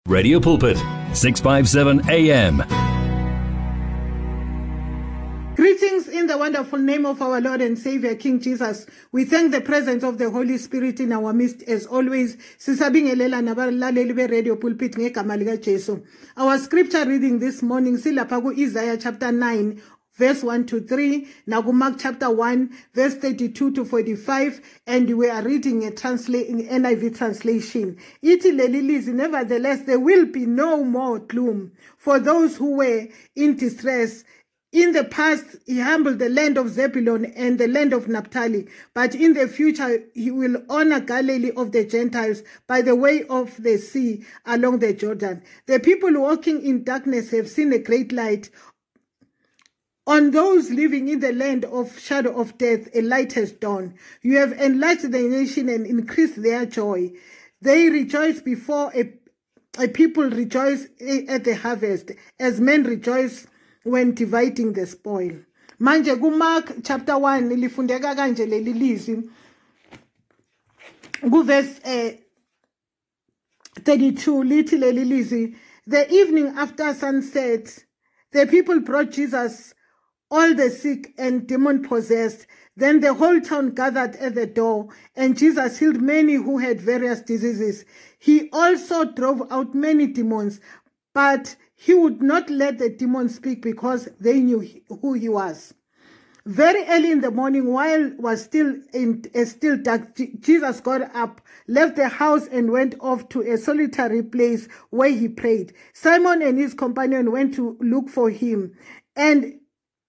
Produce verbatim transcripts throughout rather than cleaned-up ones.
Radio Pulpit, six fifty-seven A M. Greetings in the wonderful name of our Lord and Savior, King Jesus. We thank the presence of the Holy Spirit in our midst as always. Sisabingelela nabalaleli be Radio Pulpit ngegama lika Jesu. Our scripture reading this morning silapha ku Isaiah chapter nine verse one to three, Nagu Mark chapter one verse thirty-two to forty-five, and we are reading a translation, N I V translation. Iti leli lizwi, nevertheless there will be no more gloom for those who were in distress. In the past, he humbled the land of Zebulun and the land of Naphtali, but in the future, he will honor Galilee of the Gentiles by the way of the sea along the Jordan. The people walking in darkness have seen a great light. On those living in the land of shadow of death, a light has dawned. You have enlarged the nation and increased their joy. They rejoice before a, a people rejoice at the harvest, as men rejoice when dividing the spoil. Manje ku Mark chapter one lifundeka kanje leli lizwi ku verse uh, thirty-two lithi leli lizwi, the evening after sunset the people brought Jesus all the sick and demon possessed. Then the whole town gathered at the door, and Jesus healed many who had various diseases. He also drove out many demons, but he would not let the demons speak because they knew who he was. Very early in the morning, while it was still in a still dark, Jesus got up, left the house, and went off to a solitary place where he prayed. Simon and his companion went to look for him, and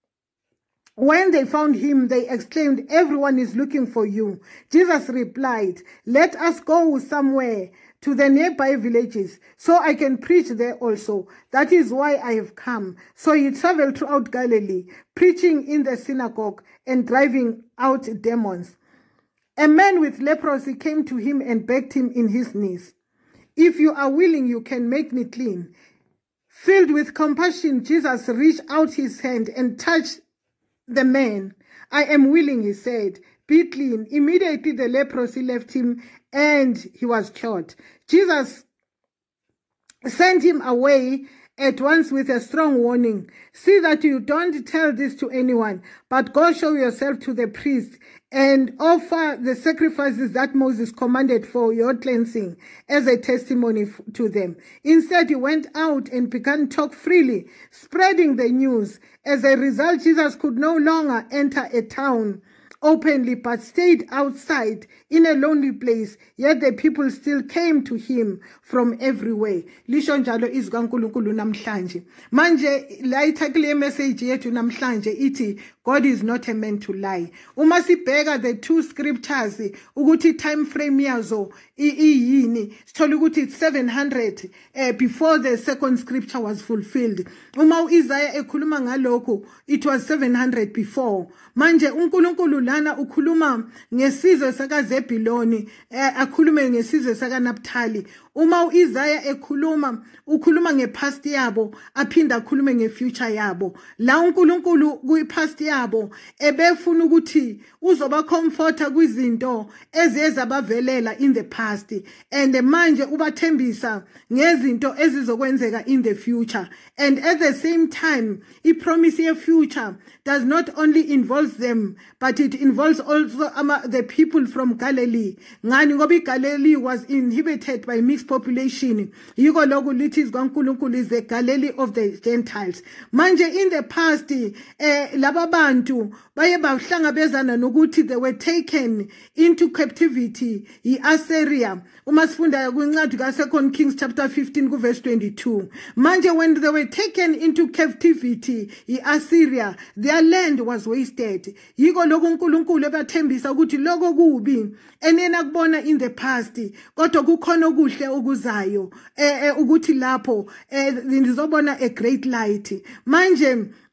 when they found him, they exclaimed, "Everyone is looking for you." Jesus replied, "Let us go somewhere to the nearby villages, so I can preach there also. That is why I have come." So he traveled throughout Galilee, preaching in the synagogue and driving out demons. A man with leprosy came to him and begged him in his knees, "If you are willing, you can make me clean." Filled with compassion, Jesus reached out his hand and touched the man. "I am willing," he said. "Be clean." Immediately the leprosy left him and he was cured. Jesus sent him away at once with a strong warning. "See that you don't tell this to anyone, but go show yourself to the priest and offer the sacrifices that Moses commanded for your cleansing as a testimony to them." Instead, he went out and began to talk freely, spreading the news. As a result, Jesus could no longer enter a town openly, but stayed outside in a lonely place, yet the people still came to him from everywhere. Lisho njalo izwi kaNkulunkulu namhlanje. Manje la ithakile message yethu namhlanje ithi God is not a man to lie. Uma sibheka the two scriptures ukuthi time frame yazo iyini, sithola ukuthi it's seven hundred uh, before the second scripture was fulfilled. Uma uIsaiah ekhuluma ngalokho, it was seven hundred before. Manje uNkulunkulu lana ukhuluma ngesizwe sakaZebuloni, akhulume ngesizwe sakaNaphtali. Uma uIsaiah ekhuluma ukhuluma ngepast yabo, aphinda akhulume ngefuture yabo. La uNkulunkulu kuyipast yabo ebefuna ukuthi uzoba comforta kwizinto eziyeza bavelela in the past, and manje ubathembisa ngezinto ezizokwenzeka in the future. And at the same time, I promise ye future does not only involve them, but it involves also um, the people from Galilee. Ngani ngoba Galilee was inhabited by mixed population. Yiko lokhu lithi kaNkulunkulu is the Galilee of the Gentiles. Manje in the past, eh, laba bantu baye bahlangabezana nokuthi they were taken into captivity i-Assyria. Uma sifunda kwincwadi kaSecond Kings chapter fifteen ku verse twenty-two. Manje when they were taken into captivity i-Assyria, their land was wasted. Yiko lokhu uNkulunkulu ebathembisa ukuthi lokho kubi enena kubona in the past, kodwa kukhona okuhle okuzayo, eh ukuthi lapho eh nizobona a great light. Manje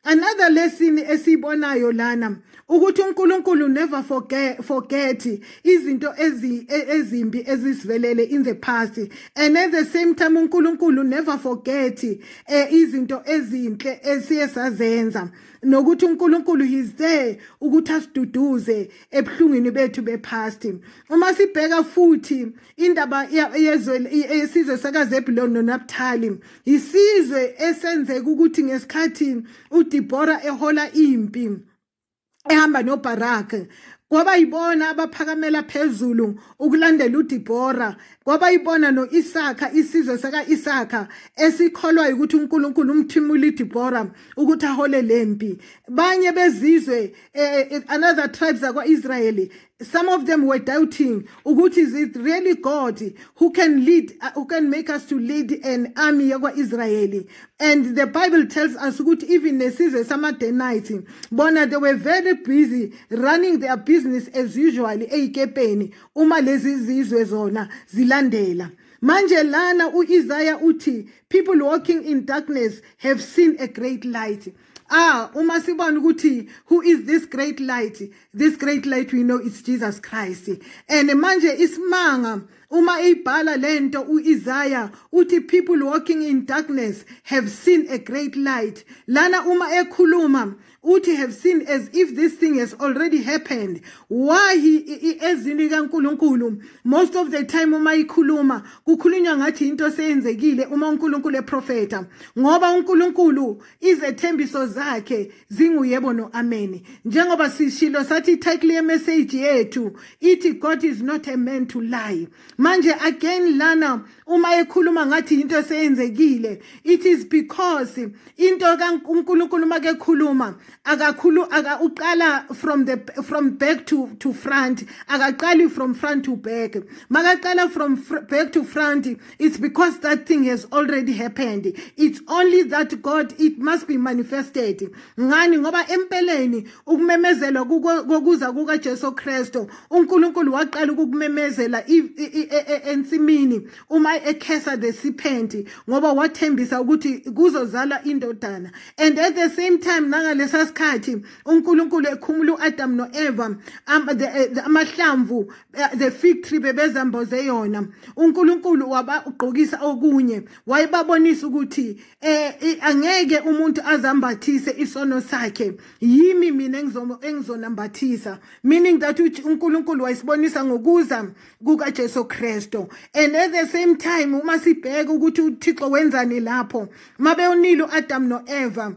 Another lesson esibonayo lana ukuthi uNkulunkulu never forget forget izinto ezi ezimbi ezisivelele in the past, and at the same time uNkulunkulu never forget eh, izinto ezinhle esiyesazenza, nokuthi uNkulunkulu is there ukuthi asiduduze ebuhlungini bethu bepast. Uma sibheka futhi indaba yezwe yesizwe sakaZebuloni noNaphthali, isizwe esenzeka ukuthi ngesikhathi uDeborah ehola impi ehamba noBarak, kwaba yibona abaphakamela phezulu ukulandela uDeborah, kwaba yibona noIsaka, isizwe saka Isaka esikholwa ukuthi uNkulunkulu umthimula uDeborah ukuthi ahole lempi. Banye bezizwe eh, another tribes akwa-Israeli, some of them were doubting ukuthi is it really God who can lead, uh, who can make us to lead an army yakwa-Israeli. And the Bible tells us ukuthi even nesizwe samaDenite bona they were very busy running their business as usual eikepeni uma lezi zizwe zona zilandela. Manje lana uIsaiah uthi people walking in darkness have seen a great light. Ah, uma sibona ukuthi who is this great light? This great light we know it's Jesus Christ. And manje isimanga uma ibhala lento uIsaiah uthi people walking in darkness have seen a great light. Lana uma ekhuluma uthi have seen as if this thing has already happened. Why he ezini kaNkulunkulu most of the time uma ikhuluma kukhulunywa ngathi into seyenzekile uma uNkulunkulu eprofeta, ngoba uNkulunkulu izethembiso zakhe zinguyebo no amen. Njengoba sishilo sathi title ye message yethu ithi God is not a man to lie. Manje again lana uma ekhuluma ngathi into seyenzekile, it is because into kaNkulunkulu make khuluma akakhulu aka uqala from the from back to to front, akaqali from front to back. Makaqala from back to front, it's because that thing has already happened. It's only that God, it must be manifested. Ngani ngoba empeleni ukumemezela kokuza kuka Jesu Kristo uNkulunkulu waqala ukumemezela ensimini uma ekhesa the serpent, ngoba wathembisa ukuthi kuzozala indodana. And at the same time nangalesa sikhathi uNkulunkulu ekhumula uAdam noEva amahlamvu the fig tree bebezamboze yona, uNkulunkulu waba ugqokisa okunye wayebabonisa ukuthi eh angeke umuntu azambathise isono sakhe, yimi mina engizonambathisa, meaning that uNkulunkulu wayisibonisa ngokuza kuka Jesu Kristo. And at the same time uma sibheka ukuthi uThixo wenzani lapho mabe unile uAdam noEva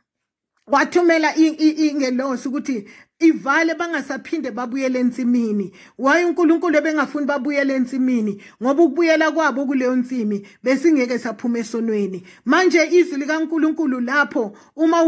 wathumela ingelosi ukuthi ivale bangasaphinde babuyele ensimini. Why uNkulunkulu bengafuni babuyele ensimini? Ngoba ukubuyela kwabo kuleyo nsimi besingeke saphuma esonweni. Manje izwi likaNkulunkulu lapho uma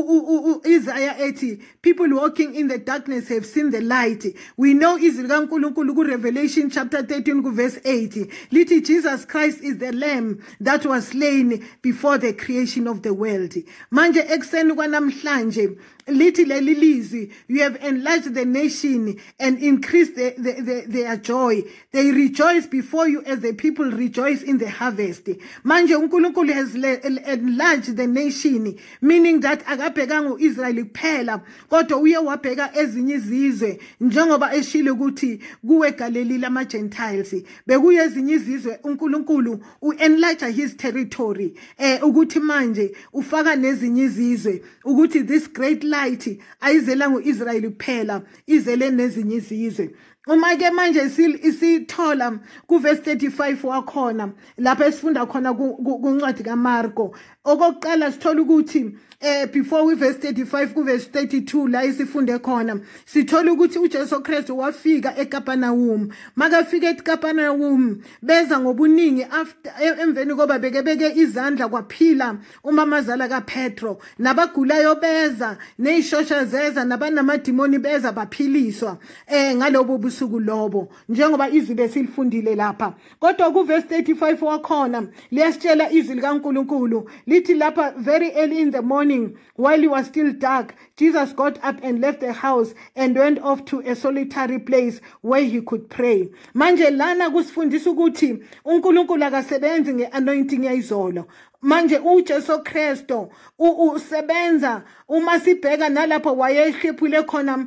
Isaiah ethi people walking in the darkness have seen the light, we know izwi likaNkulunkulu ku Revelation chapter thirteen ku verse eight lithi Jesus Christ is the lamb that was slain before the creation of the world. Manje ekseni kwanamhlanje lithi leli lizwi, you have enlarged the nation and increased the, the, the, their joy. They rejoice before you as the people rejoice in the harvest. Manje uNkulunkulu has enlarged the nation, meaning that akabheka ngoIsrael kuphela kodwa uye wabheka ezinye izizwe, njengoba eshilo ukuthi kuwe Galilee lama Gentiles bekuye ezinye izizwe uNkulunkulu uenlarge his territory eh ukuthi manje ufaka nezinye izizwe ukuthi this great light ayizela ngoIsrael kuphela, izele nezinye izizwe. Uma ke manje isithola ku verse thirty-five wakhona lapha esifunda khona kuncwadi kaMarko, okokuqala sithola ukuthi eh before we verse thirty-five ku verse thirty-two la isifunde khona sithola ukuthi uJesu Kristu wafika eKapernaum. Makafika eKapernaum beza ngobuningi after emveni koba beke beke izandla kwaphila umamazala kaPetro, nabagulayo beza, nezishosha zeza, nabanamadimoni beza baphiliswa eh ngalobo ubusuku lobo njengoba izwi besilifundile lapha. Kodwa ku verse thirty-five wakhona liyasitshela izwi likaNkulunkulu lithi lapha, very early in the morning while it was still dark, Jesus got up and left the house and went off to a solitary place where he could pray. Manje lana kusifundisa ukuthi uNkulunkulu akasebenzi ngeanointing yayizolo. Manje uJesu Kristo usebenza uma sibheka nalapho wayehlephule khona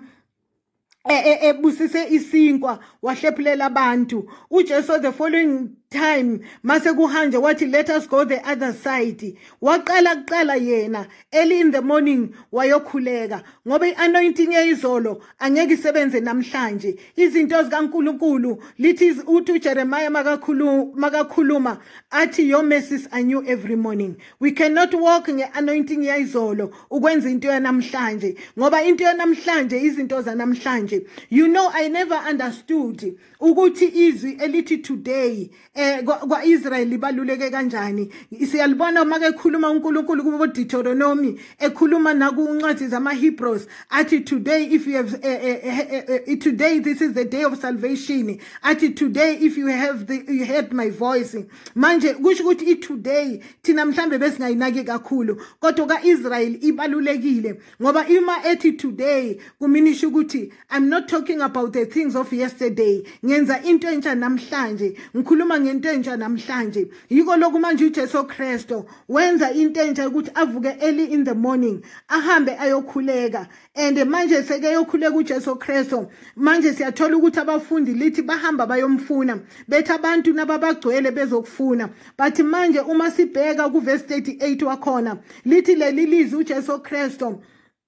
ebusise isinkwa wahlephulela abantu. uJesu the following time mase kuhanje wathi let us go the other side. Waqala kuqala yena early in the morning wayokhuleka ngoba ianointing yayizolo angeke isebenze namhlanje. Izinto zikaNkulunkulu lithi uthi uJeremiah makakhuluma makakhuluma athi your mercies are new every morning. We cannot walk ngeanointing yayizolo ukwenza into yanamhlanje ngoba into yanamhlanje izinto zanamhlanje. You know, I never understood ukuthi izwi elithi today kwa Israel libaluleke kanjani. Siyalibona make ekhuluma uNkulunkulu kubo Deuteronomy ekhuluma nakuncwadi zama Hebrews athi today if you have uh, uh, uh, today this is the day of salvation. Athi today if you have the you heard my voice. Manje kusho ukuthi today thina mhlambe besingayinaki kakhulu kodwa ka Israel ibalulekile ngoba ima ethi today kuminisha ukuthi I'm not talking about the things of yesterday. Ngenza into entsha namhlanje. Ngikhuluma ngento entsha namhlanje. Yiko lokhu manje uJesu Kristo wenza into entsha ukuthi avuke early in the morning ahambe ayokhuleka. And manje seke yokhuleka uJesu Kristo manje siyathola ukuthi abafundi lithi bahamba bayomfuna bethi abantu nababagcwele bezokufuna. But manje uma sibheka ku verse thirty-eight wakhona lithi leli lizwi uJesu Kristo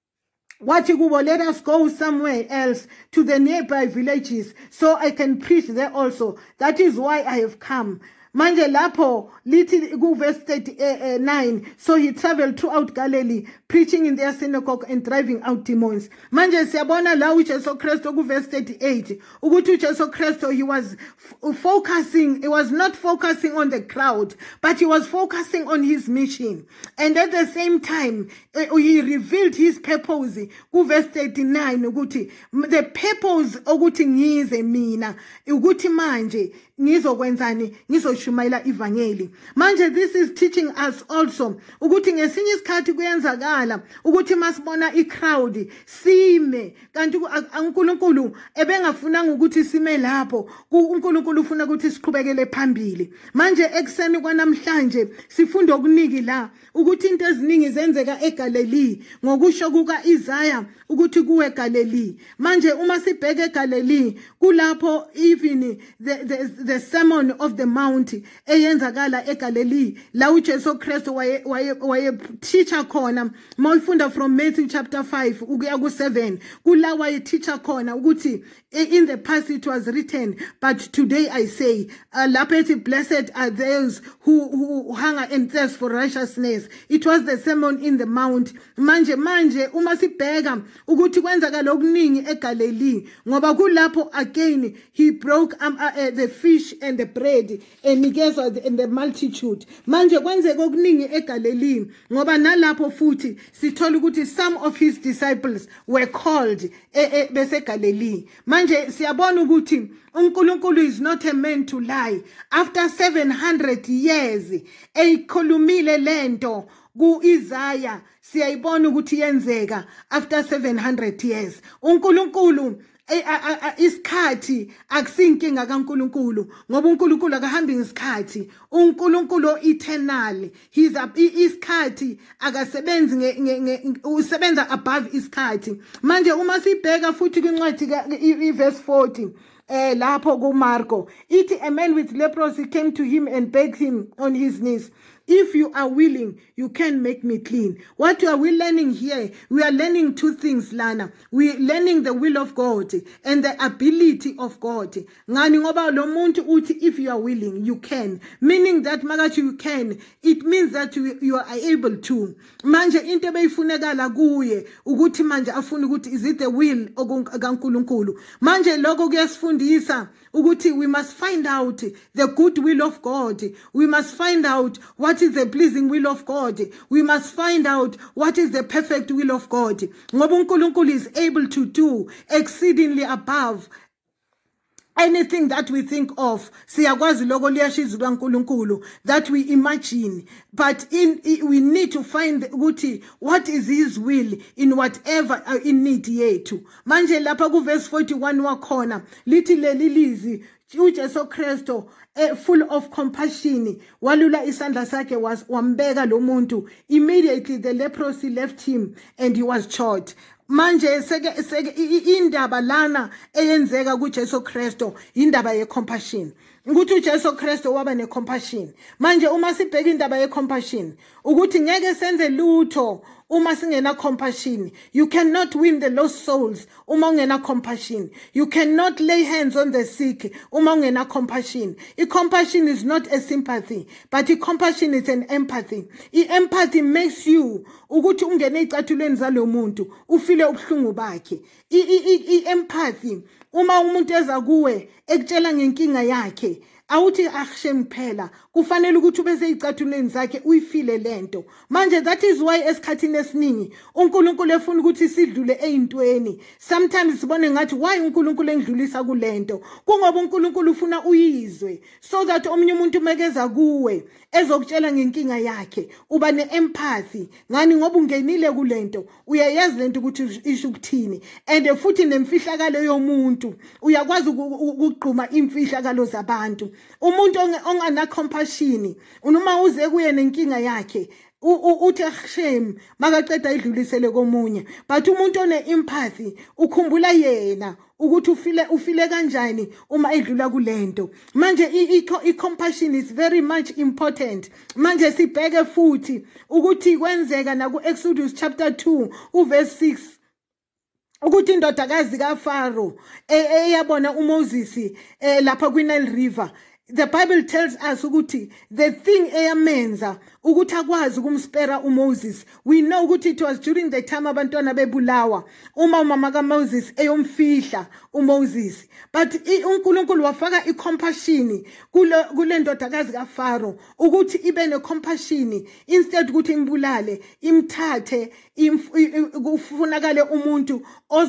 wathi kubo, let us go somewhere else to the nearby villages so I can preach there also. That is why I have come. Manje lapho lithi ku verse thirty-nine, so he traveled throughout Galilee preaching in their synagogue and driving out demons. Manje siyabona la uJesu Kristo ku verse thirty-eight ukuthi uJesu Kristo he was focusing, he was not focusing on the crowd but he was focusing on his mission, and at the same time uh, he revealed his purpose ku verse thirty-nine ukuthi the purpose ukuthi ngize mina ukuthi manje ngizokwenzani ngizoshumayela ivangeli. Manje this is teaching us also ukuthi ngesinye isikhathi kuyenzakala ukuthi masibona i-crowd sime kanti uNkulunkulu ebengafunanga ukuthi sime lapho. uNkulunkulu ufuna ukuthi siqhubekele phambili. Manje ekseni kwanamhlanje sifunda okuningi la ukuthi into eziningi zenzeka eGalilee ngokusho kuka Isaiah ukuthi kuwe Galilee. Manje uma sibheke eGalilee kulapho even the, the the sermon of the mount eyenzakala eGalilee la uJesu Kristo waye waye teacher khona. Mawufunda from Matthew chapter five ukuya ku seven kula waye teacher khona ukuthi in the past it was written but today I say uh, lapho blessed are those who who hunger and thirst for righteousness. It was the sermon in the mount. Manje manje uma sibheka ukuthi kwenzakala okuningi eGalilee ngoba kulapho again he broke um, uh, uh, the fish and the bread and nikezwa the, and the multitude. Manje kwenzeka okuningi eGalilee ngoba nalapho futhi sithola ukuthi some of his disciples were called e, e, bese Galilee. Manje siyabona ukuthi uNkulunkulu is not a man to lie. After seven hundred years eyikhulumile lento ku Isaiah siyayibona ukuthi yenzeka after seven hundred years. uNkulunkulu isikhathi akusinkinga kaNkulunkulu ngoba uNkulunkulu akahambi ngesikhathi. uNkulunkulu eternal, he's a isikhathi akasebenzi usebenza above isikhathi. Manje uma sibheka futhi kwincwadi verse forty eh lapho ku Marko ithi a man with leprosy came to him and begged him on his knees, if you are willing, you can make me clean. What are we learning here? We are learning two things, Lana. We are learning the will of God and the ability of God. Ngani ngoba lo muntu uthi if you are willing, you can. Meaning that makathi you can, it means that you, you are able to. Manje into beyifunekala kuye ukuthi manje afuna ukuthi is it the will kaNkulunkulu. Manje lokho kuyasifundisa ukuthi we must find out the good will of God. We must find out what is the pleasing will of God. We must find out what is the perfect will of God. Ngoba uNkulunkulu is able to do exceedingly above anything that we think of, siyakwazi lokho liyashizwa kaNkulunkulu, that we imagine, but in, in we need to find ukuthi what is his will in whatever uh, in need yethu. Manje lapha ku verse forty-one wakhona lithi leli lizi uJesu Kristo uh, full of compassion walula isandla sakhe was wambeka lo muntu, immediately the leprosy left him and he was cured. Manje seke seke indaba lana eyenzeka kuJesu Kristo indaba ye compassion. Ukuthi uJesu Kristo waba ne compassion. Manje uma sibheka indaba ye compassion ukuthi ngeke senze lutho uma singena compassion. You cannot win the lost souls uma ungena compassion. You cannot lay hands on the sick uma ungena compassion. I compassion is not a sympathy, but I compassion is an empathy. I empathy makes you ukuthi ungene icatulweni zalo muntu ufile ubuhlungu bakhe. I I I empathy uma umuntu eza kuwe ekutshela ngenkinga yakhe awuthi akushem phela kufanele ukuthi ubese icatulweni zakhe uyifile lento. Manje that is why esikhathini esiningi uNkulunkulu efuna ukuthi sidlule eintweni. Sometimes sibone ngathi why uNkulunkulu engidlulisa kulento, kungoba uNkulunkulu ufuna uyizwe so that omunye umuntu mekeza kuwe ezokutshela ngenkinga yakhe uba neempathy ngani ngoba ungenile kulento uyayazi lento ukuthi isho ukuthini, and futhi nemfihlakalo yomuntu uyakwazi ukugquma imfihlakalo zabantu. Umuntu ongana compassion unoma uze kuye nenkinga yakhe uthi shame makaqeda idlulisele komunye, but umuntu one empathy ukhumbula yena ukuthi ufile ufile kanjani uma edlula kulento. Manje i compassion is very much important. Manje sibheke futhi ukuthi kwenzeka na ku Exodus chapter two uverse six ukuthi indodakazi kaFaro eyabona uMoses eh lapha kwiNile River. The Bible tells us ukuthi the thing eyamenza ukuthi akwazi ukumspera uMoses. We know ukuthi it was during the time abantwana bebulawa uma umama kaMoses eyomfihla uMoses, but uNkulunkulu wafaka icompassion kule kule ndodakazi kaFaro ukuthi ibe necompassion instead ukuthi imbulale imthathe kufunakale umuntu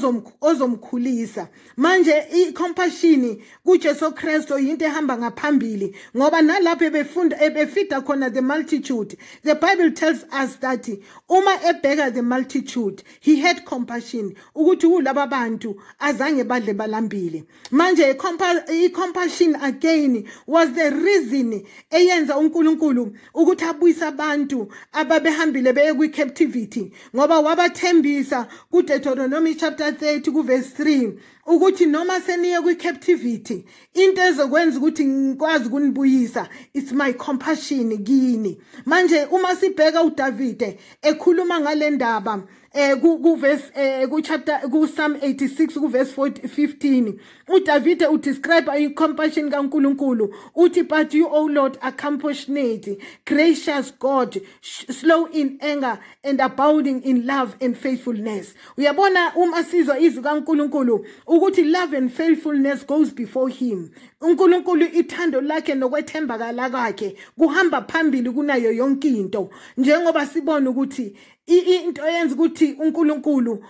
ozomkhulisa. Manje icompassion kuJesu Kristo into ehamba ngaphambili ngoba nalapho ebefunda ebefida khona the multitude. The Bible tells us that uma ebheka the multitude he had compassion ukuthi kulaba bantu azange badle balambile. Manje i-compassion again was the reason eyenza uNkulunkulu ukuthi abuyisa abantu ababehambile beye kwi-captivity ngoba wabathembisa ku Deuteronomy chapter thirty ku verse three ukuthi noma seniye kwi-captivity into ezokwenza ukuthi ngikwazi ukunibuyisa it's my compassion kini. Manje uma sibheka uDavide ekhuluma ngale ndaba eh ku verse eh ku chapter ku Psalm eighty-six ku verse fifteen uDavide udescribe i compassion kaNkulunkulu uthi but you O Lord are compassionate, gracious God, slow in anger and abounding in love and faithfulness. Uyabona uma sizwa izwi kaNkulunkulu ukuthi love and faithfulness goes before him. uNkulunkulu ithando lakhe nokwethembakala kwakhe kuhamba phambili kunayo yonke into, njengoba sibona ukuthi into yenza ukuthi uNkulunkulu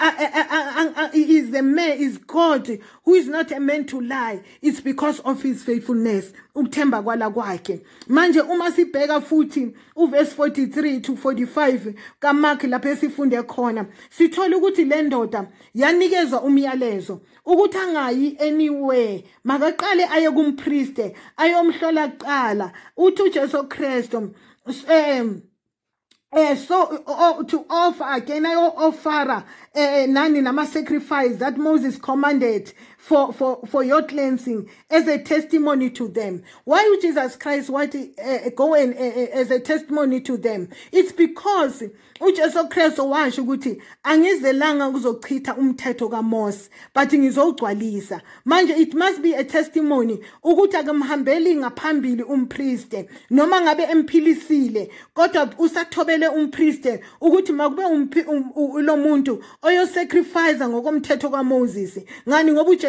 is the man is God who is not a man to lie. It's because of his faithfulness, ukuthemba kwala kwakhe. Manje uma sibheka futhi uverse forty-three to forty-five kaMark lapho esifunde khona sithola ukuthi le ndoda yanikezwa umyalezo ukuthi angayi anywhere, makaqale aye kumpriest ayomhlola kuqala uthi uJesu Kristo um Uh, so uh, to offer again, I offer uh, nani nama sacrifice that Moses commanded for for for your cleansing as a testimony to them. Why would Jesus Christ want to uh, go and uh, as a testimony to them? It's because uJesu Kristu washo ukuthi angizelanga kuzochitha umthetho kaMose but ngizogcwalisa. Manje it must be a testimony ukuthi akamhambeli ngaphambili umpriest noma ngabe emphilisile kodwa usathobele umpriest ukuthi makube lo muntu oyo sacrifice ngokomthetho kaMoses. Ngani ngoba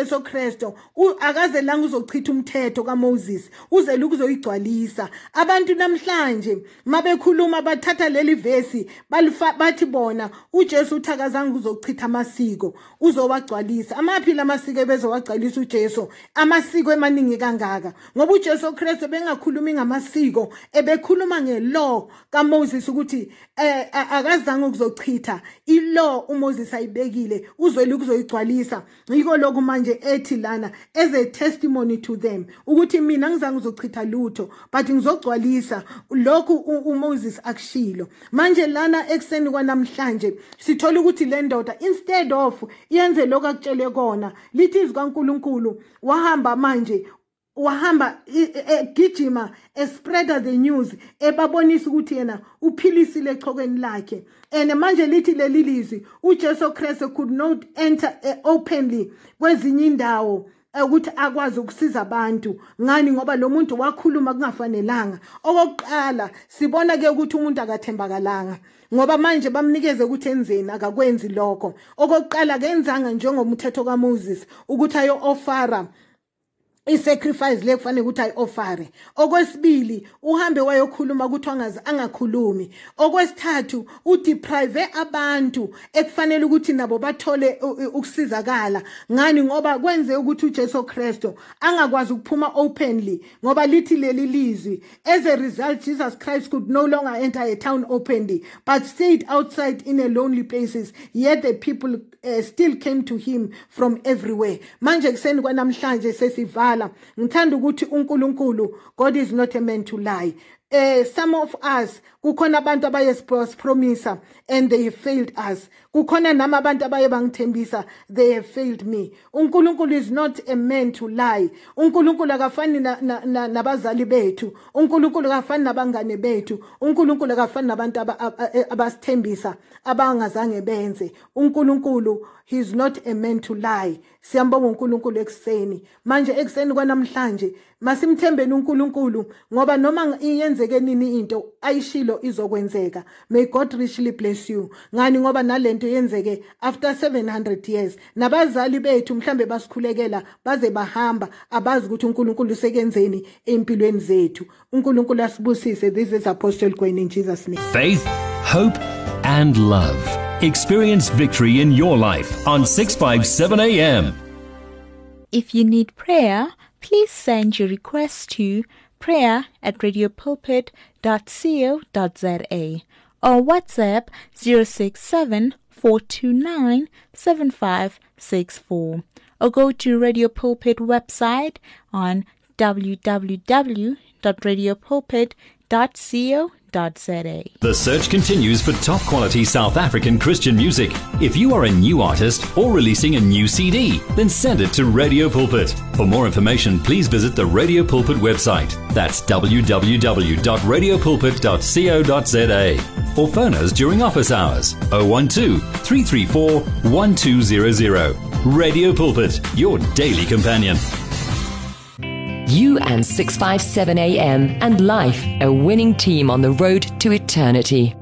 uJesu Kristu akaze langa uzochitha umthetho kaMoses uze ukuzoyigcwalisa. Abantu namhlanje mabekhuluma bathatha leli verse bathi bona uJesu uthakazanga uzochitha amasiko uzowagcwalisa. Amaphi lamasiko bezowagcwalisa uJesu? Amasiko emaningi kangaka ngoba uJesu Kristu bengakhulumi ngamasiko, ebekhuluma ngelaw kaMoses ukuthi eh akazange ukuzochitha ilaw uMoses ayibekile uzwele ukuzoyigcwalisa. Yiko lokho manje ethi lana as a testimony to them ukuthi mina ngizange uzochitha lutho but ngizogcwalisa lokhu uMoses akushilo. Manje lana ekseni kwanamhlanje sithola ukuthi le ndoda instead of yenze lokho akutshele kona lithi izikaNkulunkulu wahamba manje wahamba egijima espreada the news ebabonisa ukuthi yena uphilisile echokweni lakhe. And manje lithi leli lizwi uJesu Kristu could not enter uh, openly kwezinye indawo ukuthi akwazi ukusiza abantu. Ngani? Ngoba lo muntu wakhuluma kungafanelanga. Okokuqala sibona ke ukuthi umuntu akathembakalanga ngoba manje bamnikeze ukuthi enzeni akakwenzi lokho. Okokuqala kenzanga njengomthetho kaMoses ukuthi ayo ofara i-sacrifice le kufanele ukuthi ayi-ofare. Okwesibili uhambe wayokhuluma ukuthi angazi angakhulumi. Okwesithathu udeprive abantu ekufanele ukuthi nabo bathole ukusizakala. Ngani? Ngoba kwenze ukuthi uJesu Kristu angakwazi ukuphuma openly ngoba lithi leli lizwi as a result Jesus Christ could no longer enter a town openly but stayed outside in a lonely places, yet the people uh, still came to him from everywhere. Manje kuseni kwanamhlanje sesiva ngithanda ukuthi uNkulunkulu, God is not a man to lie. Uh, some of us kukhona abantu abayesipromisa and they have failed us. Kukhona nama abantu abaye bangithembisa, they have failed me. uNkulunkulu is not a man to lie. uNkulunkulu akafani nabazali bethu, uNkulunkulu akafani nabangane bethu, uNkulunkulu akafani nabantu abasithembisa abangazange benze. uNkulunkulu, he is not a man to lie. Siyambonga uNkulunkulu ekseni. Manje ekseni kwanamhlanje masimthembeni uNkulunkulu ngoba noma iyenzeke nini into ayishilo izokwenzeka. May God richly bless you. Ngani? Ngoba nalento yenzeke after seven hundred years. Nabazali bethu mhlambe basikhulekela baze bahamba abazi ukuthi uNkulunkulu sekenzeni empilweni zethu. uNkulunkulu asibusise. This is Apostle Gwen in Jesus name. Faith, hope and love. Experience victory in your life on six fifty-seven A M. If you need prayer, please send your request to prayer at radiopulpit dot co dot za or WhatsApp zero six seven, four two nine, seven five six four or go to Radio Pulpit website on w w w dot radiopulpit dot co dot za. The search continues for top quality South African Christian music. If you are a new artist or releasing a new C D, then send it to Radio Pulpit. For more information, please visit the Radio Pulpit website. That's w w w dot radio pulpit dot co dot za or phone us during office hours oh one two, three three four, one two zero zero. Radio Pulpit, your daily companion. You and six fifty-seven A M and life, a winning team on the road to eternity.